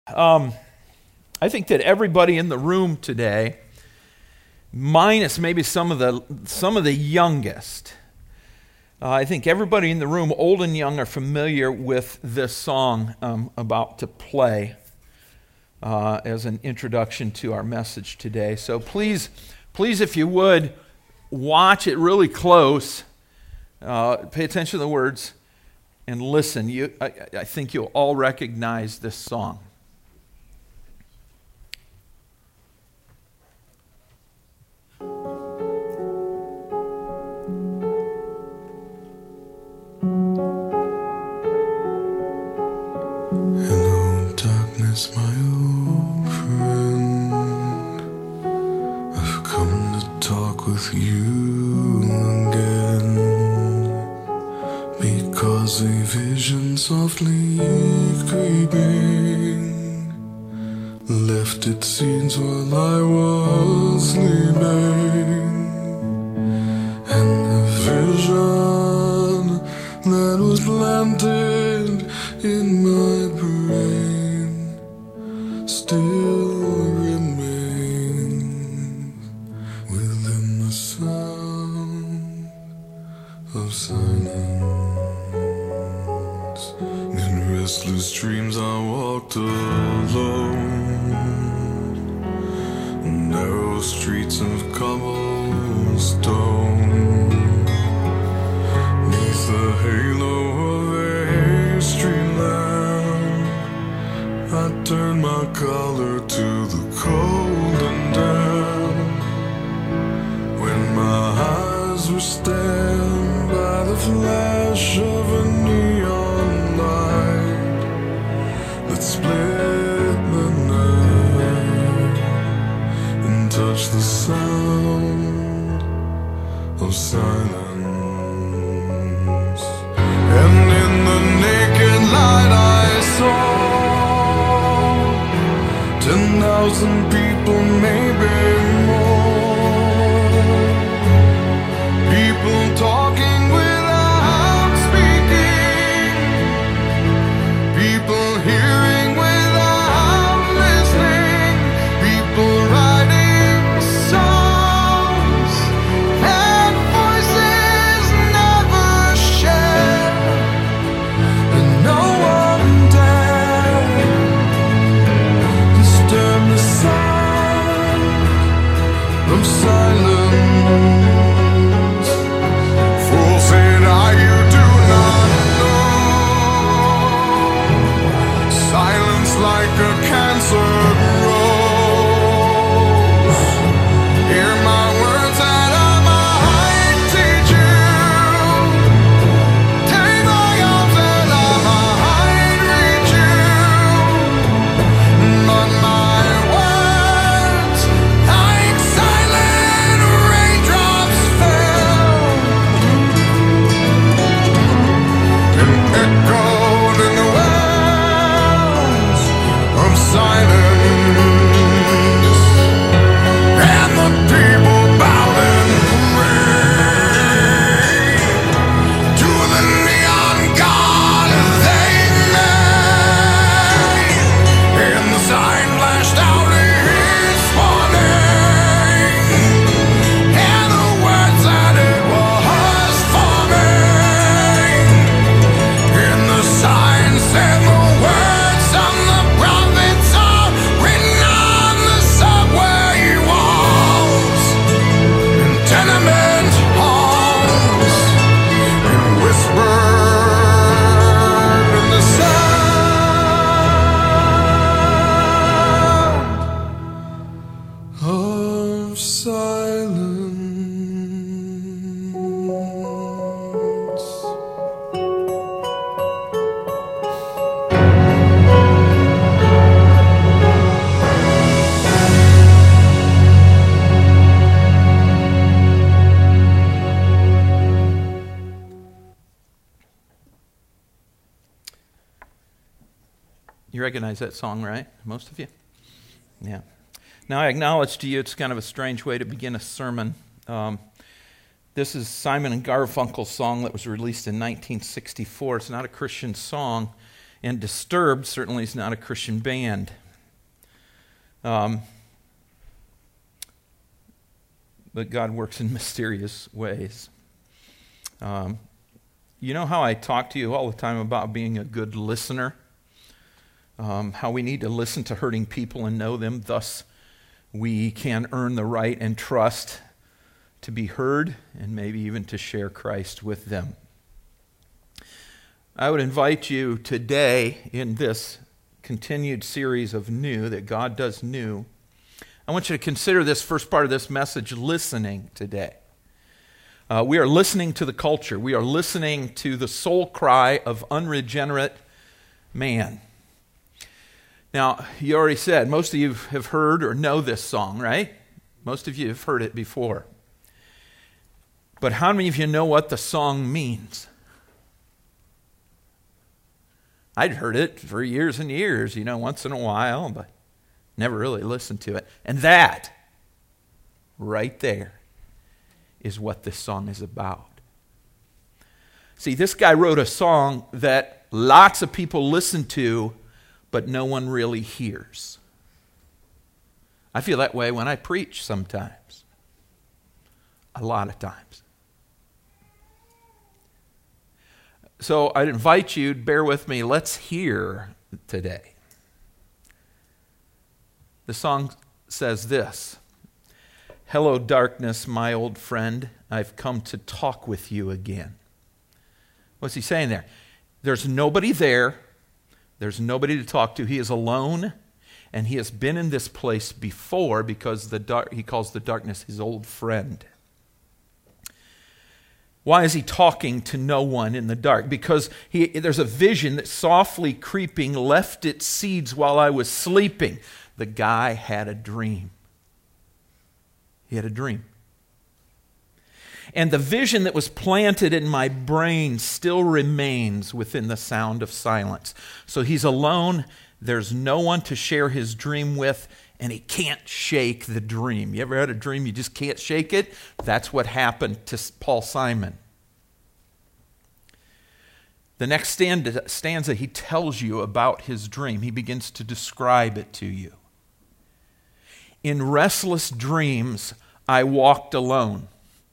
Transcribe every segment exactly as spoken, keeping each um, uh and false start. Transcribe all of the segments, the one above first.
Um, I think that everybody in the room today, minus maybe some of the some of the youngest, uh, I think everybody in the room, old and young, are familiar with this song um, about to play uh, as an introduction to our message today. So please, please, if you would, watch it really close. Uh, pay attention to the words and listen. You, I, I think you'll all recognize this song. Hello, darkness, my old friend. I've come to talk with you again, because a vision softly creeping left its scenes while I was sleeping, and the vision that was planted in my brain still remains within the sound of silence. In restless dreams I walked alone, narrow streets of cobblestone, neath the halo of a street lamp. I turned my collar to the cold and damp, when my eyes were stabbed by the flash of a neon light that split the night and touched the sound of silence. And in the naked light I saw ten thousand people, maybe more, people talking without speaking, people hearing without listening, people writing songs that voices never share, and no one dared disturb the sound of silence. Fool, said I, you do not know. Silence like a cancer grows. Hear my words that I might teach you. Take my arms that I might reach you. But my words, like silent raindrops, fell and echoed in the wells of silence, and the people bowed and prayed to the neon god they made, and the sign flashed out its warning, and the words that it was forming, and the sign said the words of the prophets are written on the subway walls, in tenement halls, and whispered in the sound of silence. You recognize that song, right? Most of you? Yeah. Now, I acknowledge to you it's kind of a strange way to begin a sermon. Um, this is Simon and Garfunkel's song that was released in nineteen sixty-four. It's not a Christian song. And Disturbed certainly is not a Christian band. Um, but God works in mysterious ways. Um, you know how I talk to you all the time about being a good listener? Um, how we need to listen to hurting people and know them, thus we can earn the right and trust to be heard and maybe even to share Christ with them. I would invite you today in this continued series of new, that God does new, I want you to consider this first part of this message, listening today. Uh, we are listening to the culture. We are listening to the soul cry of unregenerate man. Now, you already said, most of you have heard or know this song, right? Most of you have heard it before. But how many of you know what the song means? I'd heard it for years and years, you know, once in a while, but never really listened to it. And that, right there, is what this song is about. See, this guy wrote a song that lots of people listen to, but no one really hears. I feel that way when I preach sometimes. A lot of times. So I'd invite you to bear with me. Let's hear today. The song says this: "Hello, darkness, my old friend. I've come to talk with you again." What's he saying there? There's nobody there. There's nobody to talk to. He is alone, and he has been in this place before because the dark, he calls the darkness his old friend. Why is he talking to no one in the dark? Because he, there's a vision that softly creeping left its seeds while I was sleeping. The guy had a dream. He had a dream. And the vision that was planted in my brain still remains within the sound of silence. So he's alone. There's no one to share his dream with, and he can't shake the dream. You ever had a dream you just can't shake it? That's what happened to Paul Simon. The next stanza, stanza, he tells you about his dream. He begins to describe it to you. "In restless dreams, I walked alone."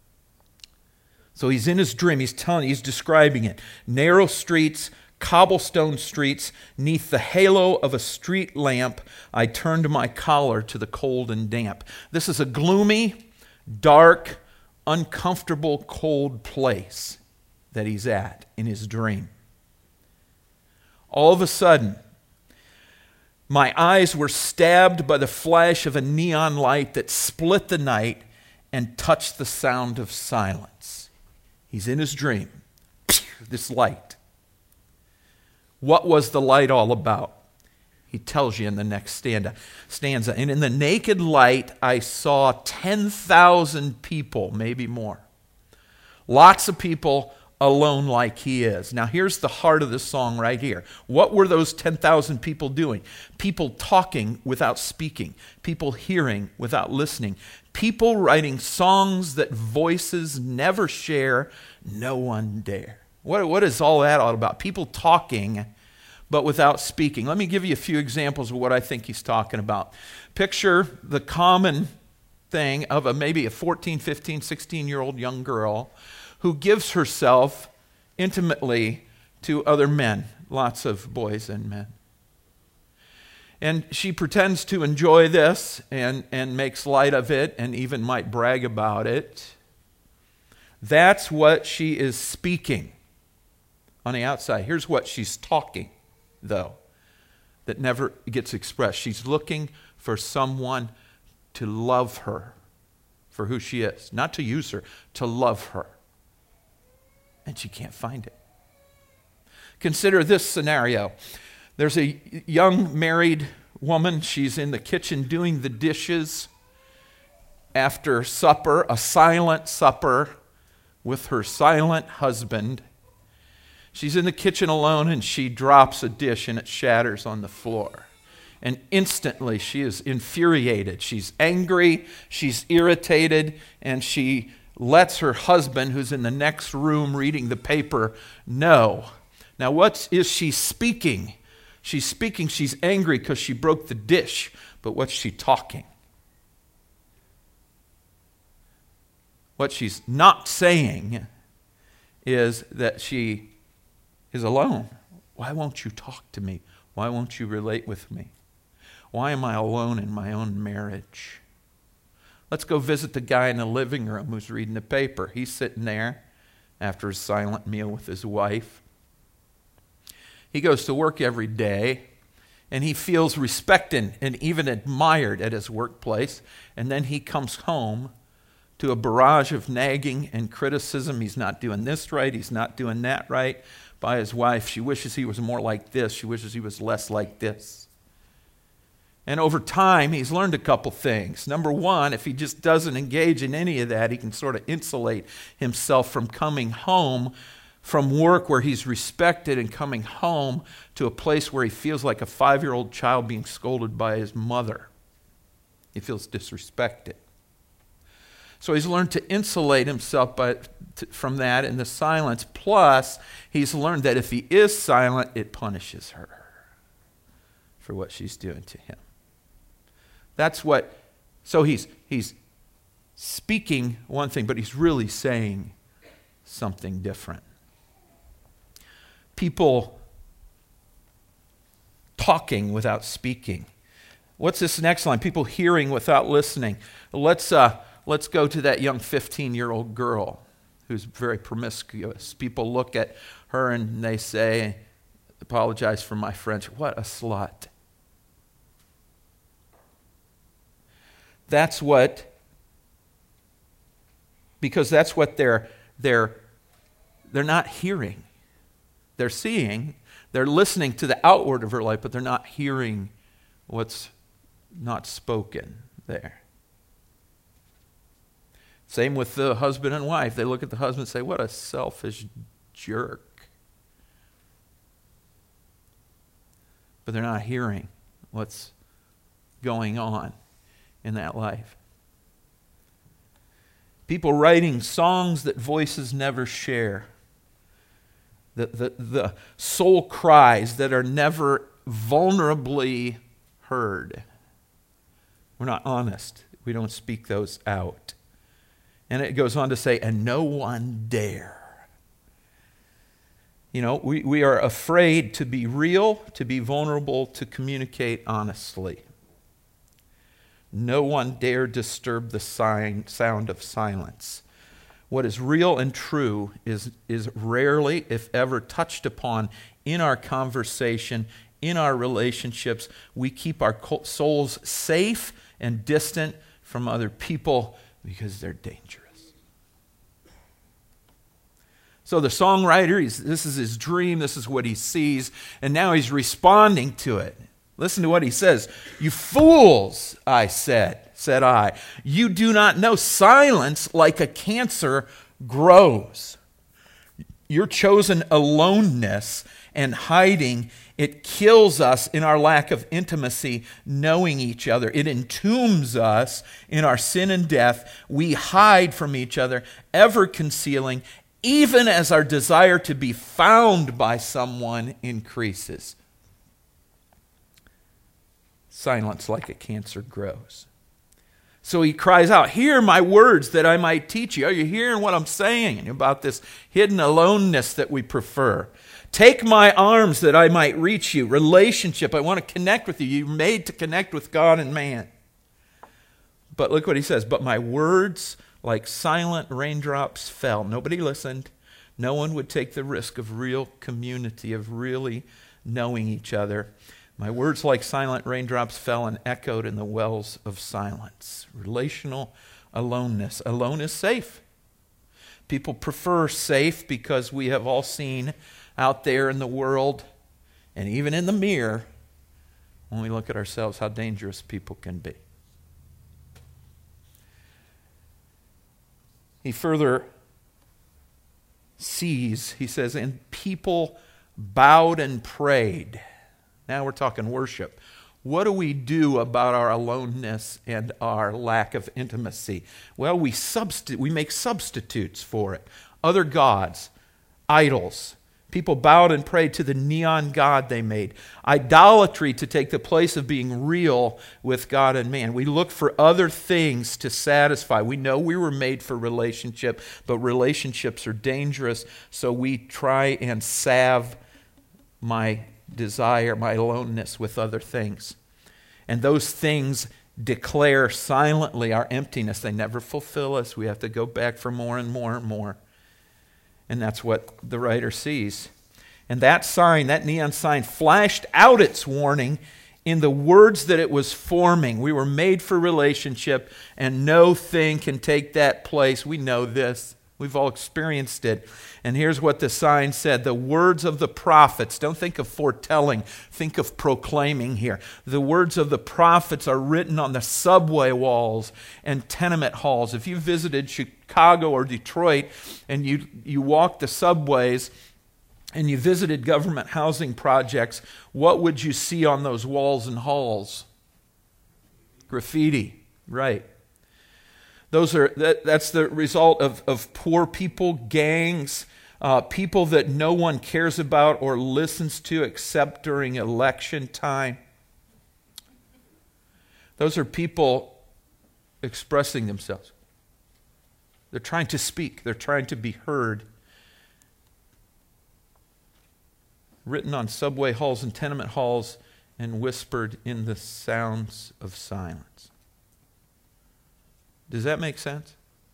So he's in his dream. He's telling, he's describing it. "Narrow streets, cobblestone streets, neath the halo of a street lamp, I turned my collar to the cold and damp." This is a gloomy, dark, uncomfortable, cold place that he's at in his dream. All of a sudden, my eyes were stabbed by the flash of a neon light that split the night and touched the sound of silence. He's in his dream. This light. What was the light all about? He tells you in the next stanza. stanza. "And in the naked light, I saw ten thousand people," maybe more. Lots of people alone like he is. Now here's the heart of the song right here. What were those ten thousand people doing? People talking without speaking. People hearing without listening. People writing songs that voices never share, no one dare. What, what is all that all about? People talking, but without speaking. Let me give you a few examples of what I think he's talking about. Picture the common thing of a maybe a fourteen, fifteen, sixteen-year-old young girl who gives herself intimately to other men, lots of boys and men. And she pretends to enjoy this and, and makes light of it and even might brag about it. That's what she is speaking on the outside. Here's what she's talking, though, that never gets expressed. She's looking for someone to love her for who she is. Not to use her, to love her. And she can't find it. Consider this scenario. There's a young married woman. She's in the kitchen doing the dishes after supper, a silent supper with her silent husband. She's in the kitchen alone and she drops a dish and it shatters on the floor. And instantly she is infuriated. She's angry, she's irritated, and she lets her husband, who's in the next room reading the paper, know. Now, what is she speaking She's speaking, she's angry because she broke the dish, but what's she talking? What she's not saying is that she is alone. Why won't you talk to me? Why won't you relate with me? Why am I alone in my own marriage? Let's go visit the guy in the living room who's reading the paper. He's sitting there after a silent meal with his wife. He goes to work every day, and he feels respected and even admired at his workplace. And then he comes home to a barrage of nagging and criticism. He's not doing this right. He's not doing that right by his wife. She wishes he was more like this. She wishes he was less like this. And over time, he's learned a couple things. Number one, if he just doesn't engage in any of that, he can sort of insulate himself from coming home from work where he's respected and coming home to a place where he feels like a five-year-old child being scolded by his mother. He feels disrespected. So he's learned to insulate himself by, to, from that in the silence. Plus, he's learned that if he is silent, it punishes her for what she's doing to him. That's what, so he's he's speaking one thing, but he's really saying something different. People talking without speaking. What's this next line? People hearing without listening. Let's uh, let's go to that young fifteen-year-old girl who's very promiscuous. People look at her and they say, apologize for my French, what a slut. That's what, because that's what they're they're they're not hearing. They're seeing, they're listening to the outward of her life, but they're not hearing what's not spoken there. Same with the husband and wife. They look at the husband and say, what a selfish jerk. But they're not hearing what's going on in that life. People writing songs that voices never share. The, the, the soul cries that are never vulnerably heard. We're not honest. We don't speak those out. And it goes on to say, and no one dare. You know, we, we are afraid to be real, to be vulnerable, to communicate honestly. No one dare disturb the sign, sound of silence. What is real and true is, is rarely, if ever, touched upon in our conversation, in our relationships. We keep our souls safe and distant from other people because they're dangerous. So the songwriter, he's, this is his dream, this is what he sees, and now he's responding to it. Listen to what he says. You fools, I said, said I. You do not know silence like a cancer grows. Your chosen aloneness and hiding, it kills us in our lack of intimacy, knowing each other. It entombs us in our sin and death. We hide from each other, ever concealing, even as our desire to be found by someone increases. Silence like a cancer grows. So he cries out, hear my words that I might teach you. Are you hearing what I'm saying about this hidden aloneness that we prefer? Take my arms that I might reach you. Relationship, I want to connect with you. You're made to connect with God and man. But look what he says, but my words like silent raindrops fell. Nobody listened. No one would take the risk of real community, of really knowing each other. My words like silent raindrops fell and echoed in the wells of silence. Relational aloneness. Alone is safe. People prefer safe because we have all seen out there in the world and even in the mirror, when we look at ourselves, how dangerous people can be. He further sees, he says, and people bowed and prayed. Now we're talking worship. What do we do about our aloneness and our lack of intimacy? Well, we substitute, we make substitutes for it. Other gods, idols, People bowed and prayed to the neon god they made. Idolatry to take the place of being real with God and man. We look for other things to satisfy. We know we were made for relationship, but relationships are dangerous, so we try and salve my desire, my aloneness with other things. And those things declare silently our emptiness. They never fulfill us. We have to go back for more and more and more. And that's what the writer sees. And that sign, that neon sign, flashed out its warning in the words that it was forming. We were made for relationship, and no thing can take that place. We know this. We've all experienced it. And here's what the sign said. The words of the prophets. Don't think of foretelling. Think of proclaiming here. The words of the prophets are written on the subway walls and tenement halls. If you visited Chicago or Detroit and you, you walked the subways and you visited government housing projects, what would you see on those walls and halls? Graffiti, right. Those are that, that's the result of, of poor people, gangs, uh, people that no one cares about or listens to except during election time. Those are people expressing themselves. They're trying to speak. They're trying to be heard. Written on subway halls and tenement halls and whispered in the sounds of silence. Does that make sense?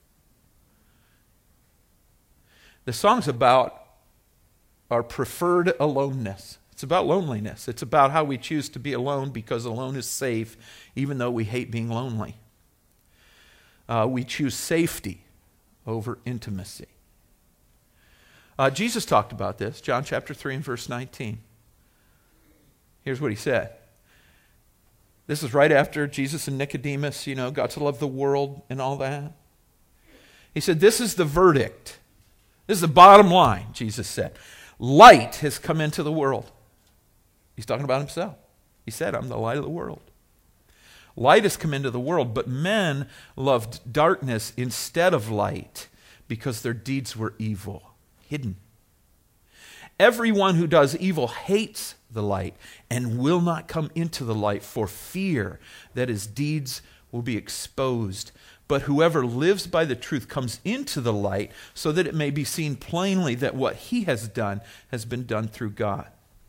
The song's about our preferred aloneness. It's about loneliness. It's about how we choose to be alone because alone is safe, even though we hate being lonely. Uh, we choose safety over intimacy. Uh, Jesus talked about this, John chapter three and verse nineteen. Here's what he said. This is right after Jesus and Nicodemus, you know, got to love the world and all that. He said, this is the verdict. This is the bottom line, Jesus said. Light has come into the world. He's talking about himself. He said, I'm the light of the world. Light has come into the world, but men loved darkness instead of light because their deeds were evil, hidden. Everyone who does evil hates the light and will not come into the light for fear that his deeds will be exposed. But whoever lives by the truth comes into the light so that it may be seen plainly that what he has done has been done through God.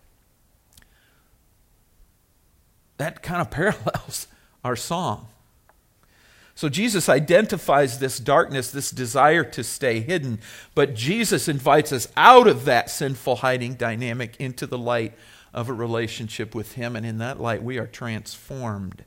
That kind of parallels our song. So Jesus identifies this darkness, this desire to stay hidden, but Jesus invites us out of that sinful hiding dynamic into the light of a relationship with him, and in that light we are transformed.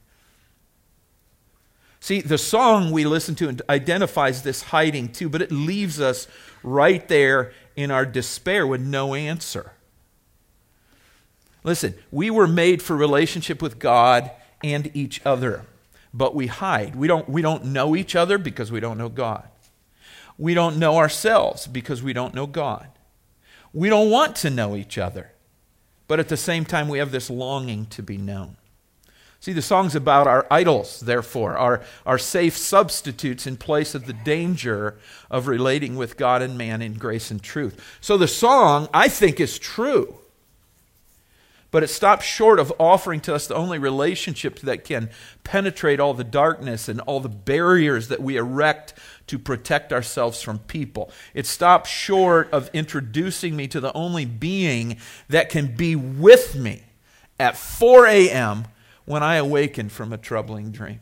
See, the song we listen to identifies this hiding too, but it leaves us right there in our despair with no answer. Listen, we were made for relationship with God and each other. But we hide. We don't, we don't know each other because we don't know God. We don't know ourselves because we don't know God. We don't want to know each other. But at the same time, we have this longing to be known. See, the song's about our idols, therefore, our, our safe substitutes in place of the danger of relating with God and man in grace and truth. So the song, I think, is true. But it stops short of offering to us the only relationship that can penetrate all the darkness and all the barriers that we erect to protect ourselves from people. It stops short of introducing me to the only being that can be with me at four a.m. when I awaken from a troubling dream.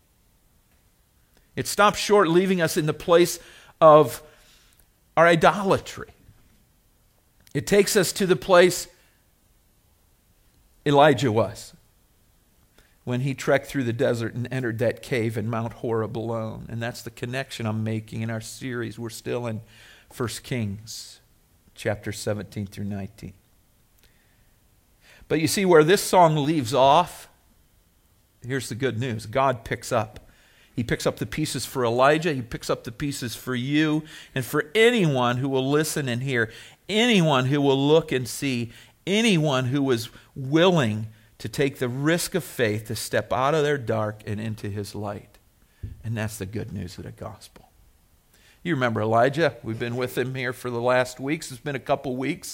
It stops short leaving us in the place of our idolatry. It takes us to the place Elijah was when he trekked through the desert and entered that cave in Mount Horeb alone. And that's the connection I'm making in our series. We're still in First Kings, chapter seventeen through nineteen. But you see, where this song leaves off, here's the good news. God picks up. He picks up the pieces for Elijah. He picks up the pieces for you and for anyone who will listen and hear, anyone who will look and see, anyone who is willing to take the risk of faith to step out of their dark and into his light. And that's the good news of the gospel. You remember Elijah. We've been with him here for the last weeks. It's been a couple weeks.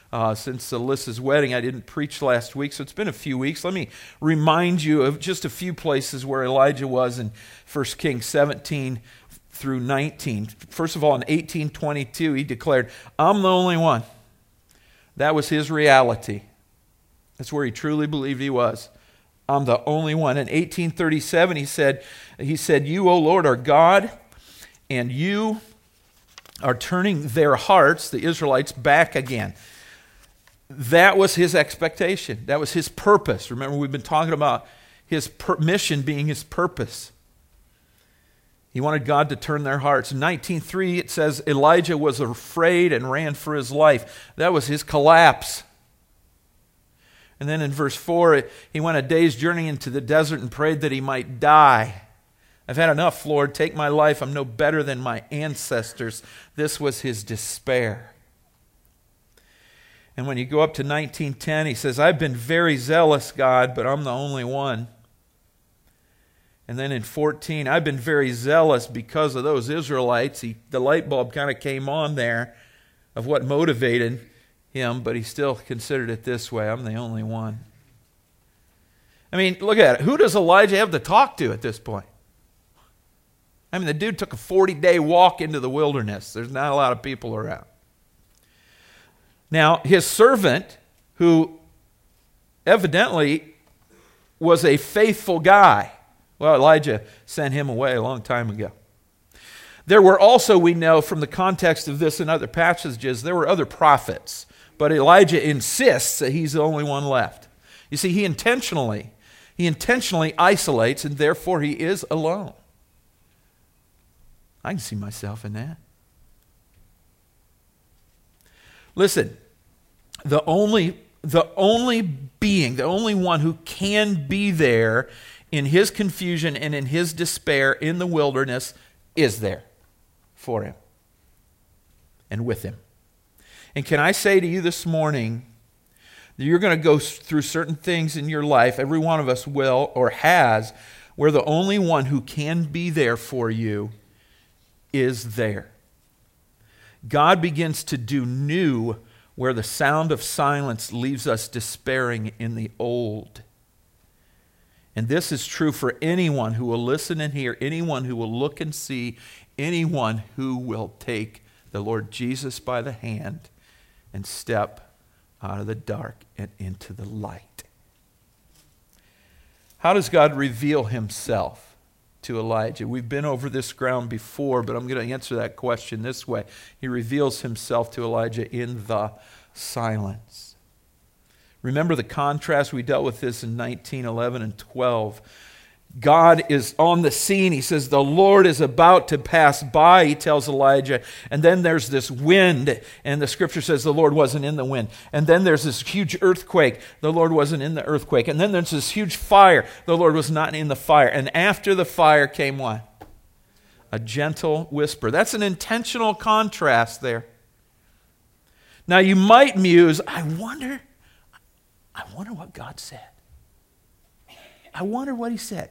Uh, since Alyssa's wedding, I didn't preach last week, so it's been a few weeks. Let me remind you of just a few places where Elijah was in First Kings seventeen through nineteen. First of all, in eighteen twenty-two, he declared, "I'm the only one." That was his reality. That's where he truly believed he was. I'm the only one. In eighteen thirty-seven, he said, he said, "You, O Lord, are God, and you are turning their hearts," the Israelites, back again. That was his expectation. That was his purpose. Remember, we've been talking about his per- mission being his purpose. He wanted God to turn their hearts. In nineteen three, it says Elijah was afraid and ran for his life. That was his collapse. And then in verse four, he went a day's journey into the desert and prayed that he might die. "I've had enough, Lord. Take my life. I'm no better than my ancestors." This was his despair. And when you go up to nineteen ten, he says, "I've been very zealous, God, but I'm the only one." And then in fourteen, "I've been very zealous because of those Israelites." He, the light bulb kind of came on there of what motivated him, but he still considered it this way: I'm the only one. I mean, look at it. Who does Elijah have to talk to at this point? I mean, the dude took a forty-day walk into the wilderness. There's not a lot of people around. Now, his servant, who evidently was a faithful guy, well, Elijah sent him away a long time ago. There were also, we know from the context of this and other passages, there were other prophets. But Elijah insists that he's the only one left. You see, he intentionally, he intentionally isolates, and therefore he is alone. I can see myself in that. Listen, the only, the only being, the only one who can be there in his confusion and in his despair in the wilderness is there for him and with him. And can I say to you this morning that you're going to go through certain things in your life, every one of us will or has, where the only one who can be there for you is there. God begins to do new where the sound of silence leaves us despairing in the old. And this is true for anyone who will listen and hear, anyone who will look and see, anyone who will take the Lord Jesus by the hand and step out of the dark and into the light. How does God reveal himself to Elijah? We've been over this ground before, but I'm going to answer that question this way. He reveals himself to Elijah in the silence. Remember the contrast? We dealt with this in nineteen, eleven, and twelve. God is on the scene. He says, the Lord is about to pass by, he tells Elijah. And then there's this wind, and the scripture says the Lord wasn't in the wind. And then there's this huge earthquake. The Lord wasn't in the earthquake. And then there's this huge fire. The Lord was not in the fire. And after the fire came what? A gentle whisper. That's an intentional contrast there. Now you might muse, I wonder, I wonder what God said. I wonder what he said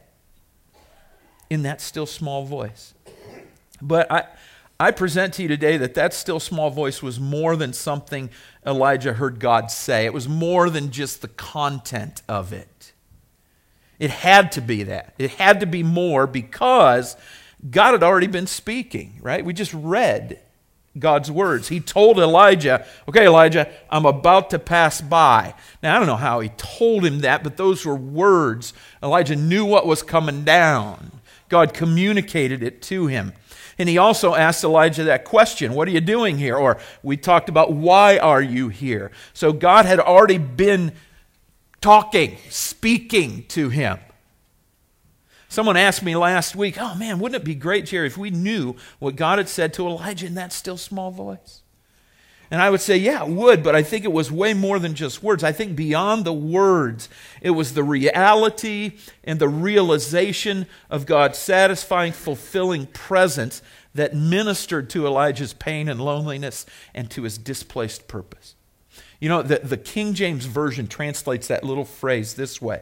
in that still small voice. But I, I present to you today that that still small voice was more than something Elijah heard God say. It was more than just the content of it. It had to be that. It had to be more because God had already been speaking, right? We just read God's words. He told Elijah, okay, Elijah, I'm about to pass by. Now, I don't know how he told him that, but those were words. Elijah knew what was coming down. God communicated it to him. And he also asked Elijah that question, what are you doing here? Or we talked about, why are you here? So God had already been talking, speaking to him. Someone asked me last week, oh man, wouldn't it be great, Jerry, if we knew what God had said to Elijah in that still small voice? And I would say, yeah, it would, but I think it was way more than just words. I think beyond the words, it was the reality and the realization of God's satisfying, fulfilling presence that ministered to Elijah's pain and loneliness and to his displaced purpose. You know, the, the King James Version translates that little phrase this way.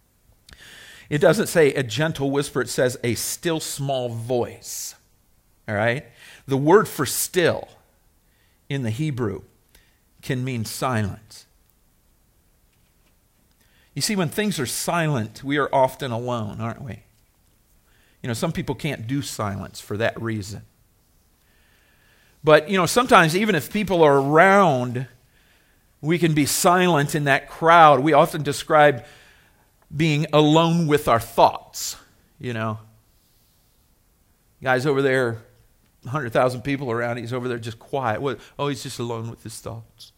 It doesn't say a gentle whisper, it says a still small voice. All right? The word for still in the Hebrew can mean silence. You see, when things are silent, we are often alone, aren't we? You know, some people can't do silence for that reason. But, you know, sometimes even if people are around, we can be silent in that crowd. We often describe being alone with our thoughts, you know. Guy's over there, one hundred thousand people around, he's over there just quiet. What? Oh, he's just alone with his thoughts.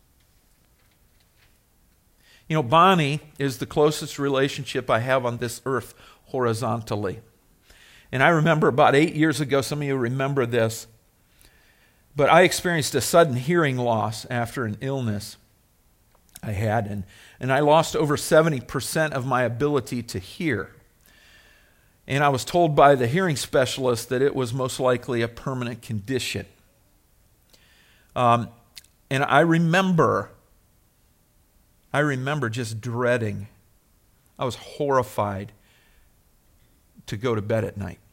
You know, Bonnie is the closest relationship I have on this earth horizontally. And I remember about eight years ago, some of you remember this, but I experienced a sudden hearing loss after an illness I had, and, and I lost over seventy percent of my ability to hear. And I was told by the hearing specialist that it was most likely a permanent condition. Um, and I remember, I remember just dreading, I was horrified to go to bed at night.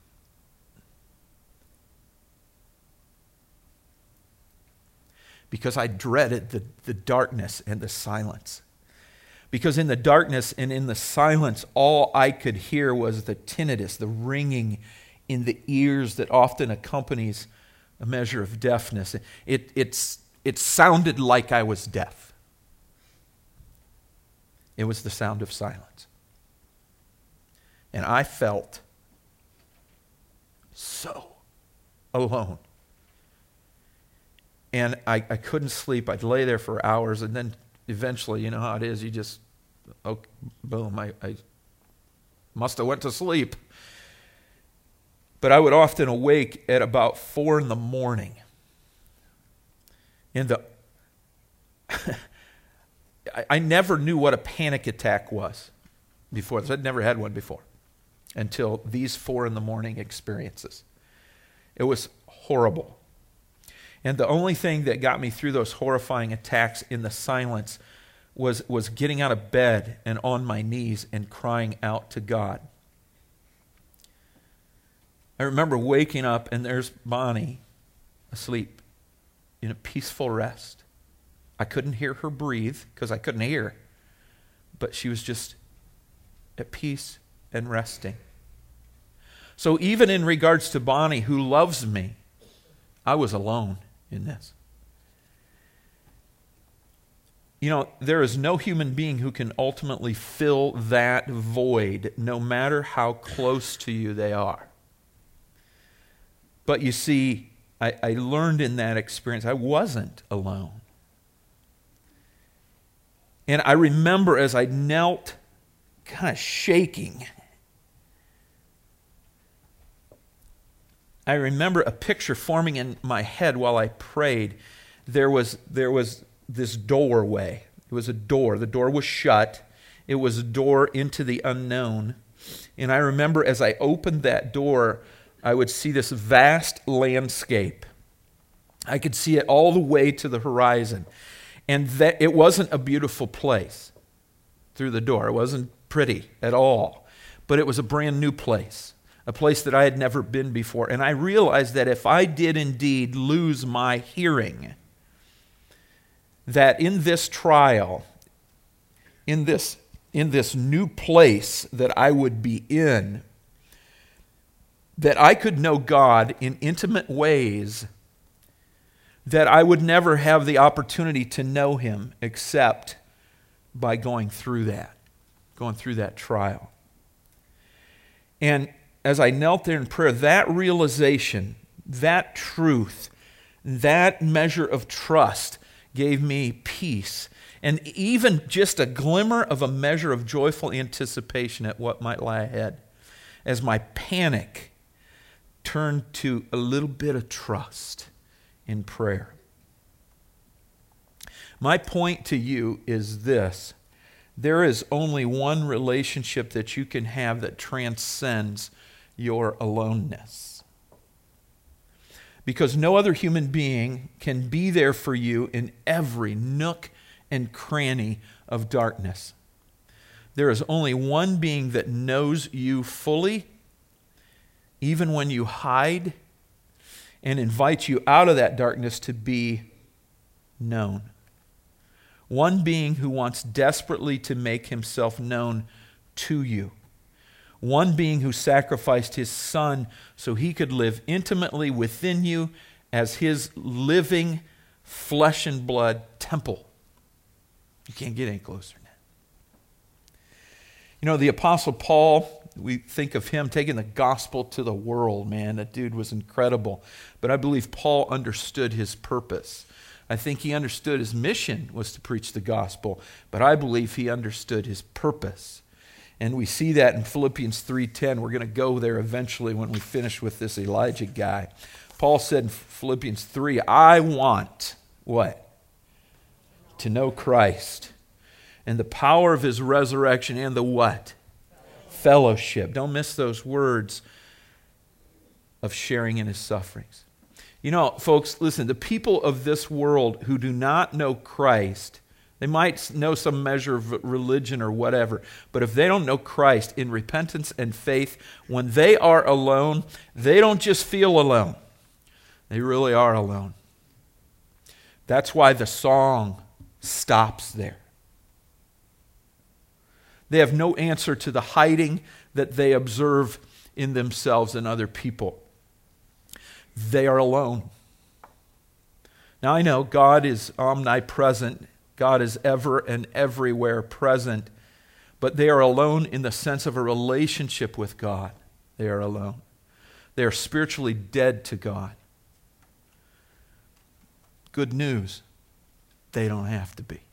Because I dreaded the, the darkness and the silence. Because in the darkness and in the silence, all I could hear was the tinnitus, the ringing in the ears that often accompanies a measure of deafness. It, it's, it sounded like I was deaf. It was the sound of silence. And I felt so alone. And I, I couldn't sleep. I'd lay there for hours, and then eventually, you know how it is, you just, oh, boom, I, I must have went to sleep. But I would often awake at about four in the morning. And the I, I never knew what a panic attack was before this. I'd never had one before until these four in the morning experiences. It was horrible. And the only thing that got me through those horrifying attacks in the silence was, was getting out of bed and on my knees and crying out to God. I remember waking up and there's Bonnie asleep in a peaceful rest. I couldn't hear her breathe because I couldn't hear, but she was just at peace and resting. So even in regards to Bonnie, who loves me, I was alone in this. You know, there is no human being who can ultimately fill that void, no matter how close to you they are. But you see, I, I learned in that experience I wasn't alone. And I remember as I knelt, kind of shaking, I remember a picture forming in my head while I prayed. There was, there was this doorway. It was a door. The door was shut. It was a door into the unknown. And I remember as I opened that door, I would see this vast landscape. I could see it all the way to the horizon. And that it wasn't a beautiful place through the door. It wasn't pretty at all. But it was a brand new place. A place that I had never been before. And I realized that if I did indeed lose my hearing, that in this trial, in this, in this new place that I would be in, that I could know God in intimate ways that I would never have the opportunity to know Him except by going through that, going through that trial. And as I knelt there in prayer, that realization, that truth, that measure of trust gave me peace. And even just a glimmer of a measure of joyful anticipation at what might lie ahead. As my panic turned to a little bit of trust in prayer. My point to you is this. There is only one relationship that you can have that transcends your aloneness. Because no other human being can be there for you in every nook and cranny of darkness. There is only one being that knows you fully, even when you hide, and invites you out of that darkness to be known. One being who wants desperately to make himself known to you. One being who sacrificed his son so he could live intimately within you as his living flesh and blood temple. You can't get any closer than that. You know, the Apostle Paul, we think of him taking the gospel to the world, man. That dude was incredible. But I believe Paul understood his purpose. I think he understood his mission was to preach the gospel, but I believe he understood his purpose. And we see that in Philippians three ten. We're going to go there eventually when we finish with this Elijah guy. Paul said in Philippians three, I want, what? To know Christ and the power of his resurrection and the what? Fellowship. Don't miss those words of sharing in his sufferings. You know, folks, listen, the people of this world who do not know Christ, they might know some measure of religion or whatever, but if they don't know Christ in repentance and faith, when they are alone, they don't just feel alone. They really are alone. That's why the song stops there. They have no answer to the hiding that they observe in themselves and other people. They are alone. Now I know God is omnipresent. God is ever and everywhere present. But they are alone in the sense of a relationship with God. They are alone. They are spiritually dead to God. Good news, they don't have to be.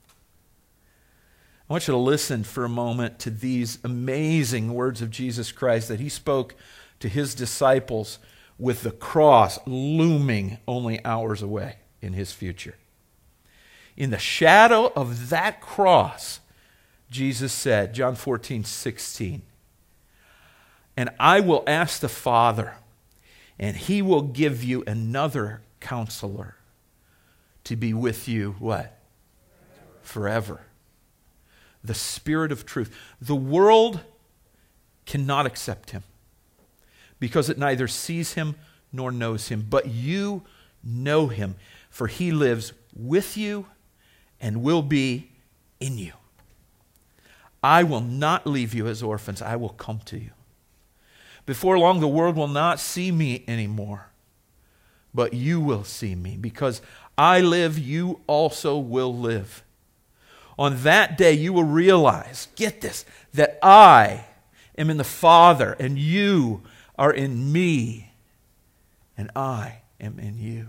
I want you to listen for a moment to these amazing words of Jesus Christ that he spoke to his disciples with the cross looming only hours away in his future. In the shadow of that cross, Jesus said, John fourteen sixteen, and I will ask the Father, and he will give you another counselor to be with you, what? Forever. The Spirit of truth. The world cannot accept him because it neither sees him nor knows him. But you know him, for he lives with you and will be in you. I will not leave you as orphans. I will come to you. Before long, the world will not see me anymore, but you will see me. Because I live, you also will live. On that day, you will realize, get this, that I am in the Father, and you are in me, and I am in you.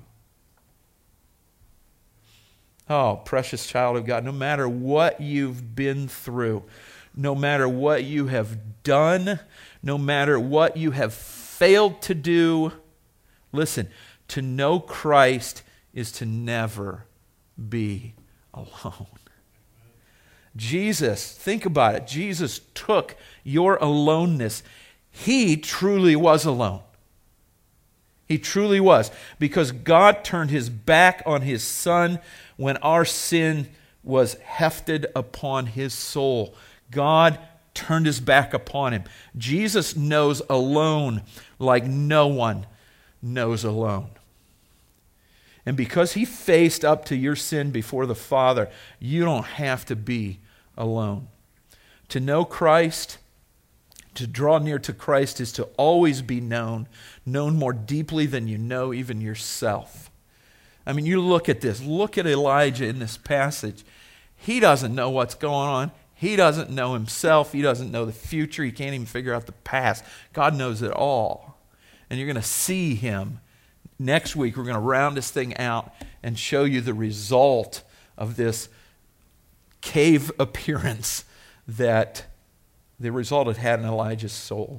Oh, precious child of God, no matter what you've been through, no matter what you have done, no matter what you have failed to do, listen, to know Christ is to never be alone. Jesus, think about it. Jesus took your aloneness. He truly was alone. He truly was. Because God turned his back on his Son when our sin was hefted upon his soul. God turned his back upon him. Jesus knows alone like no one knows alone. And because he faced up to your sin before the Father, you don't have to be alone. To know Christ, to draw near to Christ, is to always be known, known more deeply than you know even yourself. I mean, you look at this. Look at Elijah in this passage. He doesn't know what's going on. He doesn't know himself. He doesn't know the future. He can't even figure out the past. God knows it all. And you're going to see him. Next week, we're going to round this thing out and show you the result of this cave appearance that the result it had in Elijah's soul.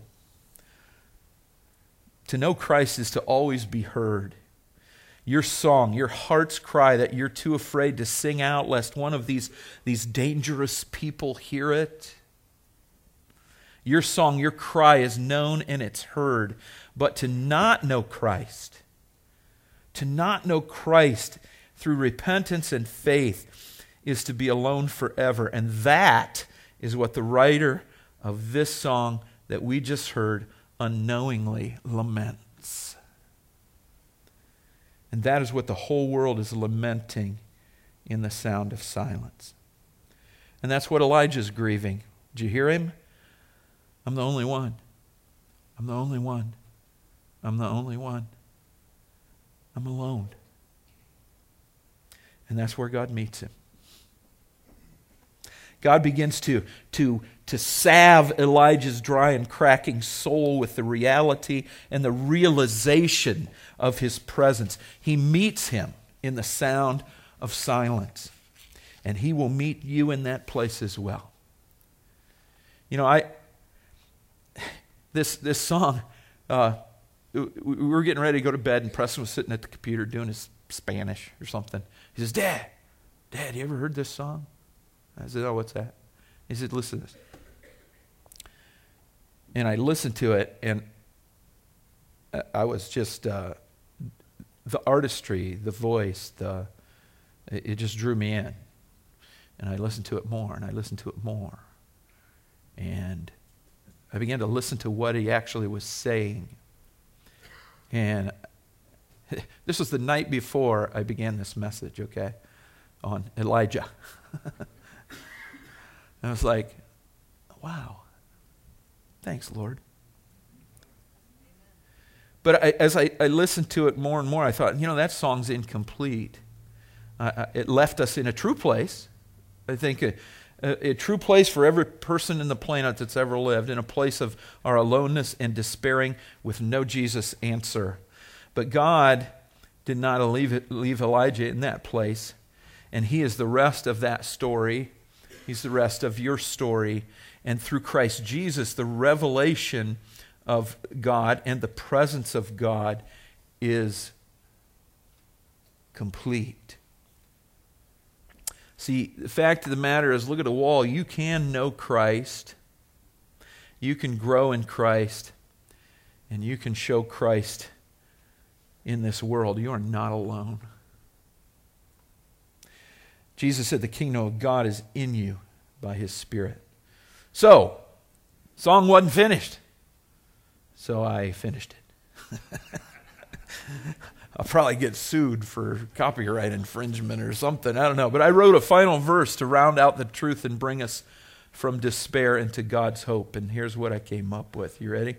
To know Christ is to always be heard. Your song, your heart's cry that you're too afraid to sing out lest one of these, these dangerous people hear it. Your song, your cry is known and it's heard. But to not know Christ, to not know Christ through repentance and faith is to be alone forever. And that is what the writer of this song that we just heard unknowingly laments. And that is what the whole world is lamenting in the sound of silence. And that's what Elijah's grieving. Did you hear him? I'm the only one. I'm the only one. I'm the only one. I'm alone. And that's where God meets him. God begins to, to, to salve Elijah's dry and cracking soul with the reality and the realization of his presence. He meets him in the sound of silence. And he will meet you in that place as well. You know, I this this song, uh, we were getting ready to go to bed, and Preston was sitting at the computer doing his Spanish or something. He says, Dad, Dad, you ever heard this song? I said, oh, what's that? He said, listen to this. And I listened to it, and I was just, uh, the artistry, the voice, the it just drew me in. And I listened to it more, and I listened to it more. And I began to listen to what he actually was saying. And this was the night before I began this message, okay, on Elijah. I was like, wow, thanks, Lord. But I, as I, I listened to it more and more, I thought, you know, that song's incomplete. Uh, it left us in a true place. I think a, a, a true place for every person in the planet that's ever lived, in a place of our aloneness and despairing with no Jesus answer. But God did not leave, leave Elijah in that place, and he is the rest of that story. He's the rest of your story. And through Christ Jesus, the revelation of God and the presence of God is complete. See, the fact of the matter is, look at the wall. You can know Christ. You can grow in Christ. And you can show Christ in this world. You are not alone. Jesus said the kingdom of God is in you by his Spirit. So, song wasn't finished. So I finished it. I'll probably get sued for copyright infringement or something. I don't know. But I wrote a final verse to round out the truth and bring us from despair into God's hope. And here's what I came up with. You ready?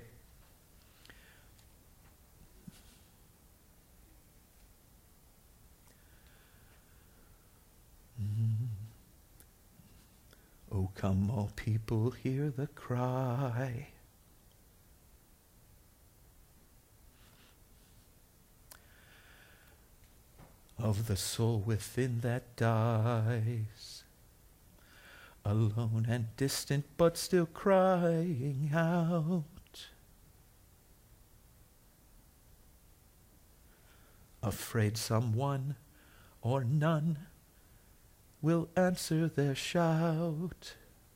Oh, come all people, hear the cry. Of the soul within that dies, alone and distant, but still crying out, afraid someone or none will answer their shout.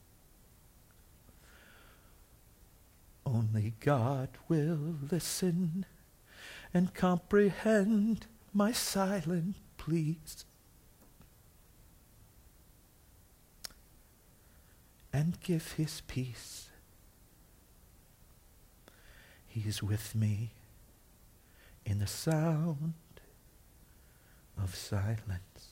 Only God will listen and comprehend my silent pleas, and give his peace. He's with me in the sound of silence.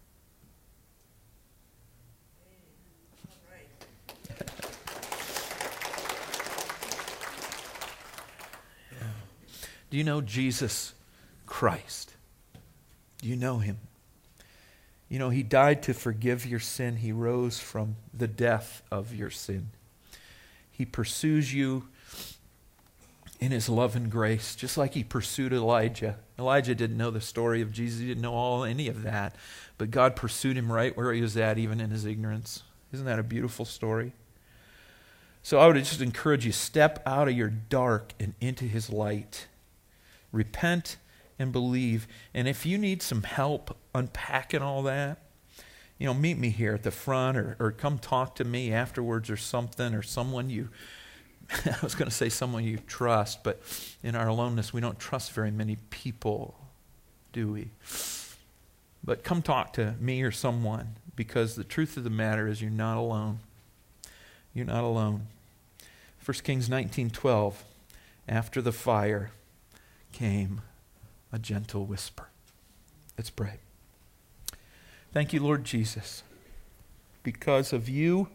Yeah. Do you know Jesus Christ? Do you know him? You know, he died to forgive your sin. He rose from the death of your sin. He pursues you in his love and grace, just like he pursued Elijah. Elijah didn't know the story of Jesus. He didn't know all any of that. But God pursued him right where he was at, even in his ignorance. Isn't that a beautiful story? So I would just encourage you, step out of your dark and into his light. Repent and believe. And if you need some help unpacking all that, you know, meet me here at the front, or, or come talk to me afterwards or something, or someone you, I was going to say someone you trust, but in our aloneness, we don't trust very many people, do we? But come talk to me or someone, because the truth of the matter is you're not alone. You're not alone. First Kings nineteen twelve, after the fire came a gentle whisper. Let's pray. Thank you, Lord Jesus. Because of you,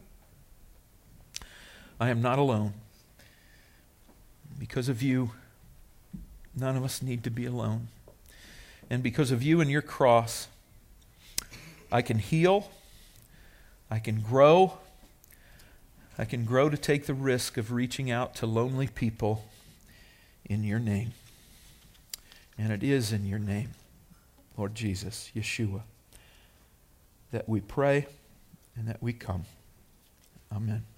I am not alone. Because of you, none of us need to be alone. And because of you and your cross, I can heal, I can grow, I can grow to take the risk of reaching out to lonely people in your name. And it is in your name, Lord Jesus, Yeshua, that we pray and that we come. Amen.